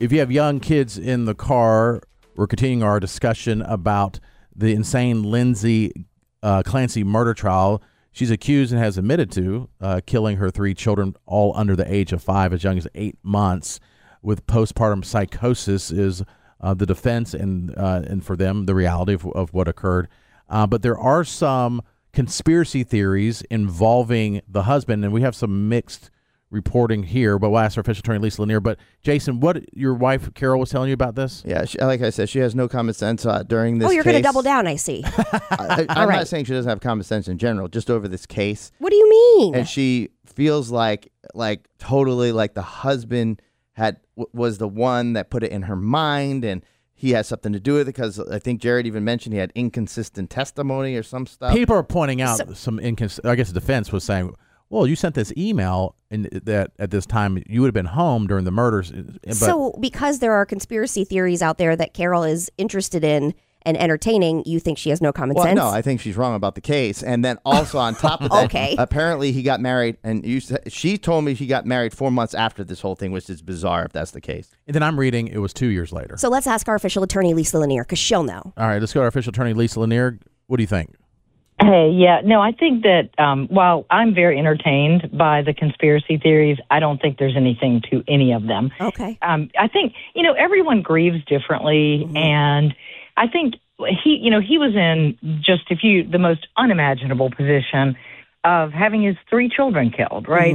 if you have young kids in the car, we're continuing our discussion about the insane Lindsay Clancy murder trial. She's accused and has admitted to killing her 3 children, all under the age of 5, as young as 8 months, with postpartum psychosis is the defense, and for them, the reality of what occurred. But there are some conspiracy theories involving the husband, and we have some mixed reporting here, but we'll ask our official attorney, Lisa Lanier. But Jason, what your wife, Carol, was telling you about this? Yeah, like I said, she has no common sense during this case. Oh, you're going to double down, I see. I'm not saying she doesn't have common sense in general, just over this case. What do you mean? And she feels like totally like the husband was the one that put it in her mind, and he has something to do with it, because I think Jared even mentioned he had inconsistent testimony or some stuff. People are pointing out some inconsistent. I guess the defense was saying, well, you sent this email and that at this time you would have been home during the murders. But so because there are conspiracy theories out there that Carol is interested in and entertaining, you think she has no common sense? No, I think she's wrong about the case. And then also on top of that, okay. Apparently he got married, and she told me he got married 4 months after this whole thing, which is bizarre if that's the case. And then I'm reading it was 2 years later. So let's ask our official attorney, Lisa Lanier, because she'll know. All right, let's go to our official attorney, Lisa Lanier. What do you think? Hey, yeah, no, I think that while I'm very entertained by the conspiracy theories, I don't think there's anything to any of them. Okay. I think, everyone grieves differently, and I think he was in just the most unimaginable position of having his 3 children killed, right?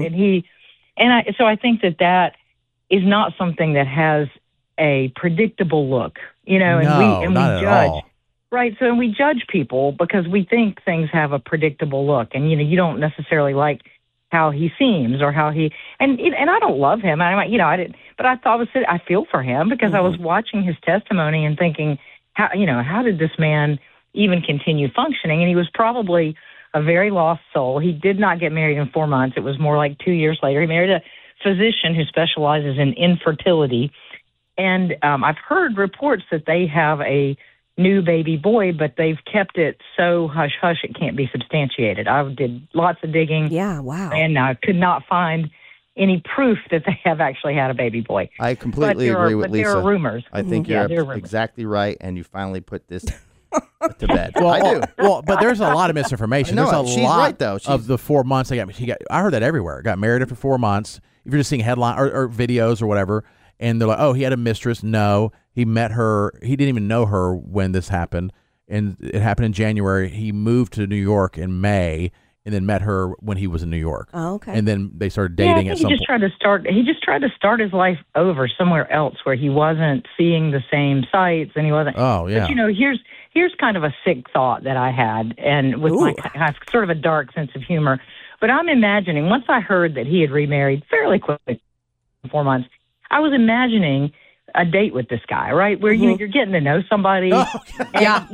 And so I think that is not something that has a predictable look, and we judge. Right, so we judge people because we think things have a predictable look, and you don't necessarily like how he seems or how he and I don't love him. I didn't, but I feel for him because I was watching his testimony and thinking, how did this man even continue functioning? And he was probably a very lost soul. He did not get married in 4 months. It was more like 2 years later. He married a physician who specializes in infertility, and I've heard reports that they have a new baby boy, but they've kept it so hush-hush it can't be substantiated. I did lots of digging. Yeah, wow. And I could not find any proof that they have actually had a baby boy. I completely agree with Lisa. There are rumors. I think you're exactly right, and you finally put this to bed. Well, I do. Well, but there's a lot of misinformation. No, there's a she's lot right, though. of the 4 months. I heard that everywhere. Got married after 4 months. If you're just seeing headline or videos or whatever, and they're like, oh, he had a mistress. No, he met her. He didn't even know her when this happened. And it happened in January. He moved to New York in May and then met her when he was in New York. Oh, okay. And then they started dating at some point. He just tried to start his life over somewhere else where he wasn't seeing the same sights and he wasn't. Oh, yeah. But, here's kind of a sick thought that I had, and with I have sort of a dark sense of humor. But I'm imagining, once I heard that he had remarried fairly quickly, 4 months, I was imagining a date with this guy, right? Where you're getting to know somebody. Oh, and,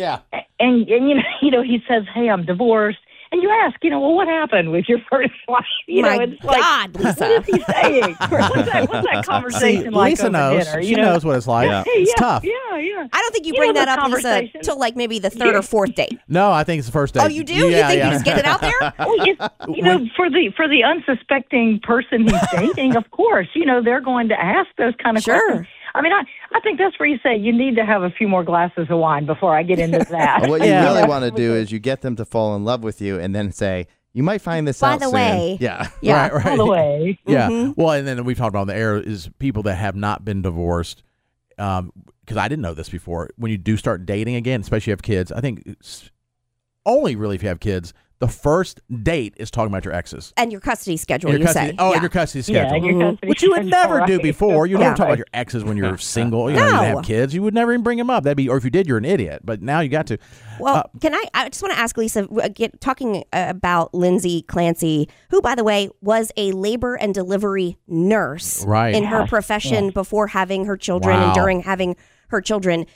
and he says, hey, I'm divorced. And you ask, well, what happened with your first wife? It's God, like, Lisa. what is he saying? What's that conversation like? Lisa knows. Dinner, she knows what it's like. Yeah. It's tough. Yeah. I don't think you bring that up, Lisa, till like maybe the 3rd or 4th date. No, I think it's the first date. Oh, you do? You think you just get it out there? Well, for the unsuspecting person he's dating, of course, they're going to ask those kind of questions. I mean, I think that's where you say you need to have a few more glasses of wine before I get into that. What you really want to do is you get them to fall in love with you and then say, you might find this out soon. By the way. Yeah. Right. By the way. Yeah. Mm-hmm. Well, and then we've talked about on the air is people that have not been divorced, because I didn't know this before. When you do start dating again, especially if you have kids, I think it's only really if you have kids, the first date is talking about your exes. And your custody schedule, And your custody, say. and your custody schedule. Yeah, your custody which you would never do right. before. You never talk about your exes when you're single. You didn't have kids. You would never even bring them up. Or if you did, you're an idiot. But now you got to. Well, I just want to ask Lisa, talking about Lindsay Clancy, who, by the way, was a labor and delivery nurse in her profession before having her children and during having her children.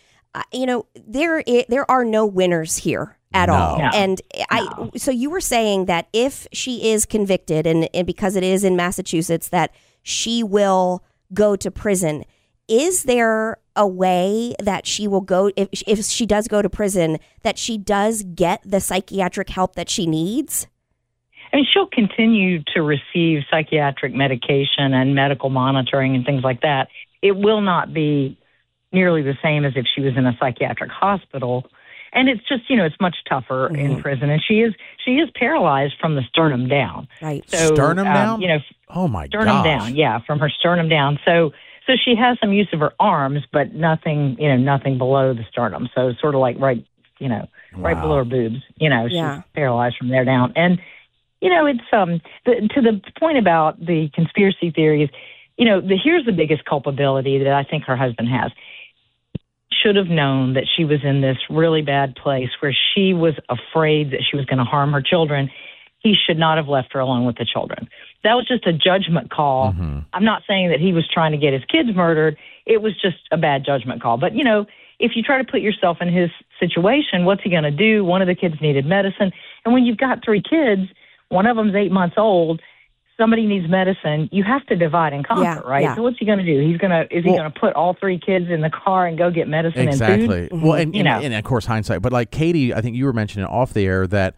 There are no winners here at all. No. And so you were saying that if she is convicted, and because it is in Massachusetts, that she will go to prison. Is there a way that she will go, if she does go to prison, that she does get the psychiatric help that she needs? I mean, she'll continue to receive psychiatric medication and medical monitoring and things like that. it will not be nearly the same as if she was in a psychiatric hospital. And it's just, it's much tougher in prison. And she is paralyzed from the sternum down. Right. So, sternum down? Oh my sternum gosh. down. Yeah, from her sternum down. So she has some use of her arms, but nothing below the sternum. So sort of like right below her boobs. She's paralyzed from there down. And it's to the point about the conspiracy theories. Here's the biggest culpability that I think her husband has. Should have known that she was in this really bad place where she was afraid that she was going to harm her children. He should not have left her alone with the children. That was just a judgment call. Mm-hmm. I'm not saying that he was trying to get his kids murdered. It was just a bad judgment call. But, if you try to put yourself in his situation, what's he going to do? One of the kids needed medicine. And when you've got 3 kids, one of them's 8 months old, somebody needs medicine, you have to divide and conquer, right? Yeah. So what's he going to do? Is he going to put all 3 kids in the car and go get medicine and food? Exactly. Well, and of course hindsight, but like Katie, I think you were mentioning off the air that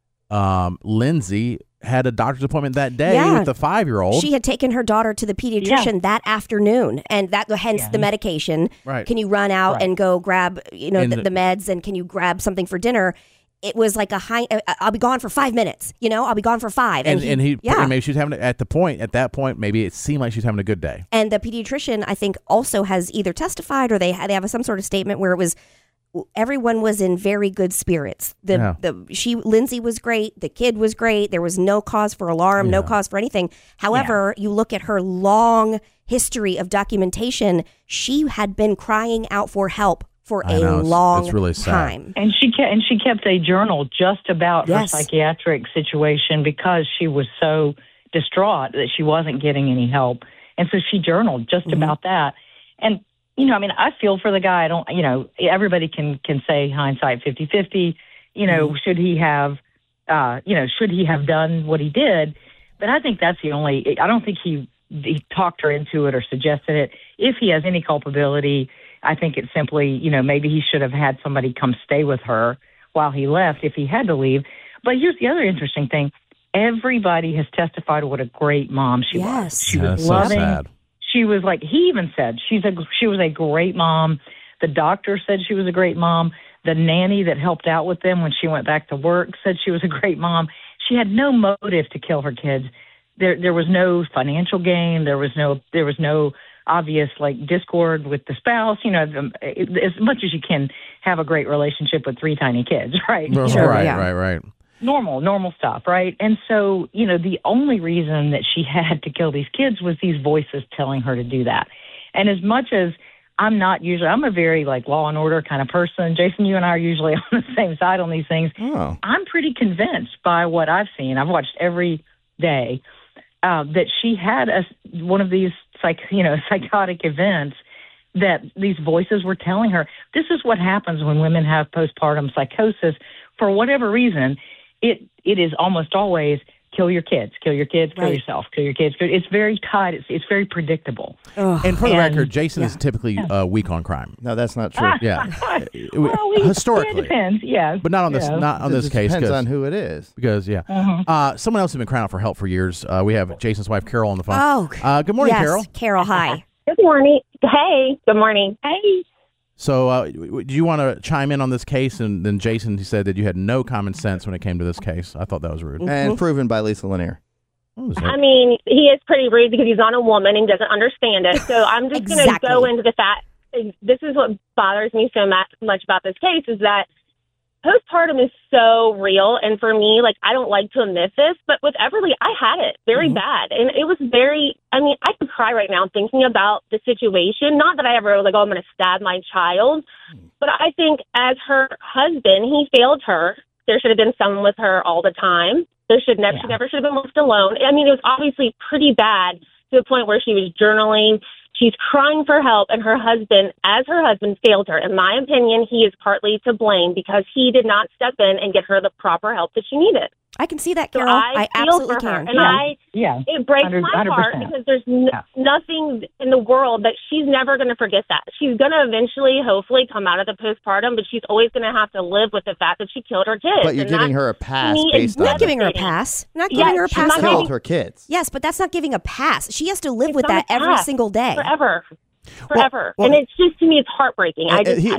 Lindsay had a doctor's appointment that day with the 5-year-old. She had taken her daughter to the pediatrician that afternoon, and hence the medication. Right. Can you run out and go grab the meds, and can you grab something for dinner? It was like I'll be gone for 5 minutes. I'll be gone for 5. And maybe she was having at that point, maybe it seemed like she was having a good day. And the pediatrician, I think, also has either testified or they have some sort of statement where it was everyone was in very good spirits. Lindsay was great. The kid was great. There was no cause for alarm, no cause for anything. However, you look at her long history of documentation, she had been crying out for help for a long really sad. time. And she kept a journal just about her psychiatric situation because she was so distraught that she wasn't getting any help. And so she journaled just about that. And, I feel for the guy. I don't, everybody can say hindsight 50-50, should he have done what he did? But I think that's I don't think he talked her into it or suggested it. If he has any culpability, I think it's simply, maybe he should have had somebody come stay with her while he left if he had to leave. But here's the other interesting thing. Everybody has testified what a great mom she was. She was loving. So sad. She was like, he even said she was a great mom. The doctor said she was a great mom. The nanny that helped out with them when she went back to work said she was a great mom. She had no motive to kill her kids. There was no financial gain. There was no obvious discord with the spouse. As much as you can have a great relationship with 3 tiny kids, right? Right. Normal stuff, right? And so, the only reason that she had to kill these kids was these voices telling her to do that. And as much as I'm a very law and order kind of person. Jason, you and I are usually on the same side on these things. Oh. I'm pretty convinced by what I've seen. I've watched every day that she had one of these psychotic events that these voices were telling her. This is what happens when women have postpartum psychosis. For whatever reason, it is almost always kill your kids, kill yourself, kill your kids. It's very tied. It's very predictable. And for the record, Jason is typically weak on crime. No, that's not true. Historically, it depends. Yeah, but not on this. Not on this case. Depends on who it is. Because someone else has been crying out for help for years. We have Jason's wife Carol on the phone. Good morning, Carol. Carol, hi. Good morning. Hey. Good morning. Hey. So, do you want to chime in on this case? And then Jason, he said that you had no common sense when it came to this case. I thought that was rude. And proven by Lisa Lanier. I mean, he is pretty rude because he's not a woman and doesn't understand it. So I'm just going to go into the fact. This is what bothers me so much about this case is that postpartum is so real. And for me, I don't like to admit this, but with Everly, I had it very bad. And it was I could cry right now thinking about the situation. Not that I ever was I'm going to stab my child. But I think as her husband, he failed her. There should have been someone with her all the time. She never should have been left alone. I mean, it was obviously pretty bad to the point where she was journaling. She's crying for help, and her husband failed her. In my opinion, he is partly to blame because he did not step in and get her the proper help that she needed. I can see that, Carol. So I absolutely can. And it breaks my heart because there's nothing in the world that she's never going to forget that. She's going to eventually, hopefully, come out of the postpartum, but she's always going to have to live with the fact that she killed her kids. But you're giving her a pass based on not giving her a pass. Not giving her a pass. She killed her kids. Yes, but that's not giving a pass. She has to live with that every single day. Forever. forever. Well, and it's just, to me, it's heartbreaking.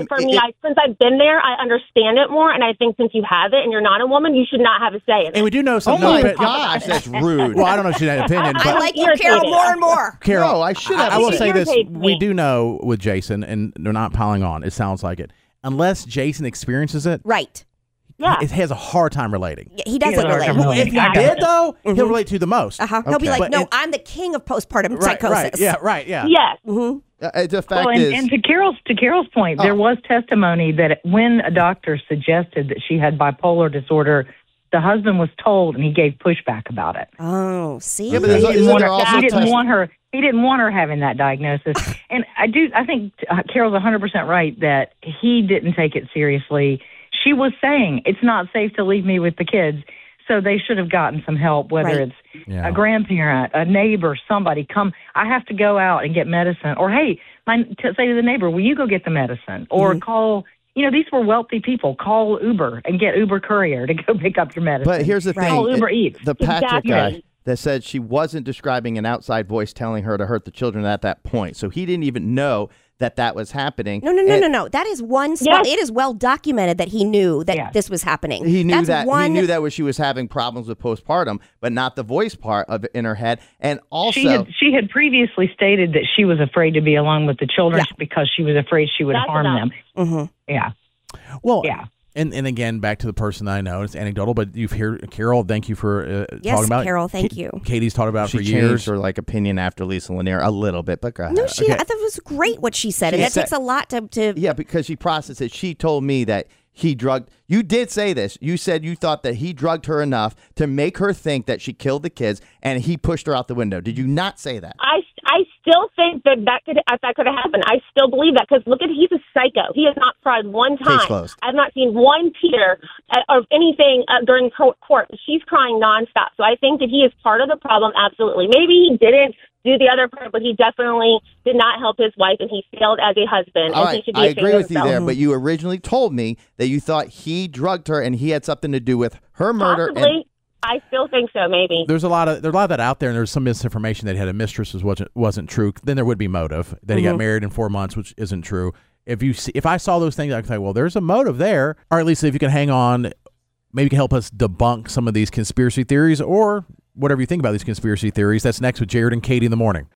Since I've been there, I understand it more. And I think since you have it and you're not a woman, you should not have a say in it. And we do know some. Oh my gosh, that's rude. Well, I don't know if she had an opinion, but I like you, Carol, more and more. Carol, No, I should have. I will say this: irritates me. we do know with Jason, and they're not piling on. It sounds like it. Unless Jason experiences it, Right. Yeah. he has a hard time relating. Yeah, he doesn't Yeah, relate. no, If he I got did, it. though, he'll relate to the most. He'll be Okay. like, But no, it- I'm the king of postpartum Right, psychosis. right, yeah, right, yeah. Yes. The fact Well, is, and to Carol's point, there was testimony that when a doctor suggested that she had bipolar disorder, the husband was told and he gave pushback about it. Oh, see? Yeah, but there's- He didn't isn't want there her- also he didn't test- want her. He didn't want her having that diagnosis. And I think Carol's 100% right that he didn't take it seriously. She was saying it's not safe to leave me with the kids, so they should have gotten some help, whether Right. it's Yeah. a grandparent, a neighbor, somebody. Come, I have to go out and get medicine, or hey, say to the neighbor, will you go get the medicine, or call. You know, these were wealthy people. Call Uber and get Uber Courier to go pick up your medicine. but here's the thing: Call Uber Eats. the Patrick Exactly. guy that said she wasn't describing an outside voice telling her to hurt the children at that point, so he didn't even know that was happening. No. That is one small. Yes. It is well documented that he knew that Yes. this was happening. He knew That's that one, he knew that she was having problems with postpartum, but not the voice part of it in her head. And also, She had previously stated that she was afraid to be alone with the children Yeah. because she was afraid she would That's harm enough. them. Mhm. Yeah. Well, Yeah. And again, back to the person I know. It's anecdotal, but you've heard Carol. Thank you for Yes, talking about it. Carol, thank you. Katie's talked about it she for changed years. her opinion after Lisa Lanier a little bit, but go ahead. No, I Okay. thought it was great what she said, and She that said- takes a lot to Yeah, because she processed it. She told me that he drugged. You did say this. You said you thought that he drugged her enough to make her think that she killed the kids, and he pushed her out the window. Did you not say that? I still think that could have happened. I still believe that because look at he's a psycho. He has not cried one time. Case closed. I've not seen one tear of anything during court. She's crying nonstop. So I think that he is part of the problem. Absolutely. Maybe he didn't do the other part, but he definitely did not help his wife, and he failed as a husband. All and he right, should be I ashamed agree of with you himself. there, but you originally told me that you thought he drugged her and he had something to do with her murder. Possibly. I still think so. Maybe. There's a lot of that out there, and there's some misinformation that he had a mistress wasn't true. Then there would be motive that he got married in 4 months, which isn't true. If I saw those things, I could say, well, there's a motive there. Or at least if you can hang on, maybe you can help us debunk some of these conspiracy theories or whatever you think about these conspiracy theories. That's next with Jared and Katie in the morning.